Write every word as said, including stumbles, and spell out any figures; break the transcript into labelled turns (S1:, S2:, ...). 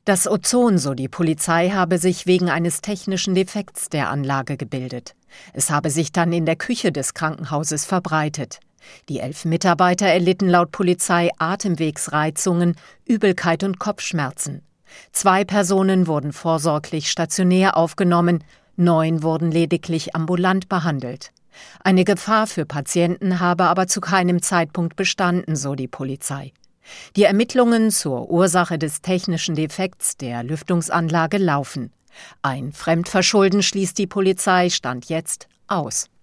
S1: Das Ozon, so die Polizei, habe sich wegen eines technischen Defekts der Anlage gebildet. Es habe sich dann in der Küche des Krankenhauses verbreitet. Die elf Mitarbeiter erlitten laut Polizei Atemwegsreizungen, Übelkeit und Kopfschmerzen. Zwei Personen wurden vorsorglich stationär aufgenommen, neun wurden lediglich ambulant behandelt. Eine Gefahr für Patienten habe aber zu keinem Zeitpunkt bestanden, so die Polizei. Die Ermittlungen zur Ursache des technischen Defekts der Lüftungsanlage laufen. Ein Fremdverschulden schließt die Polizei Stand jetzt aus.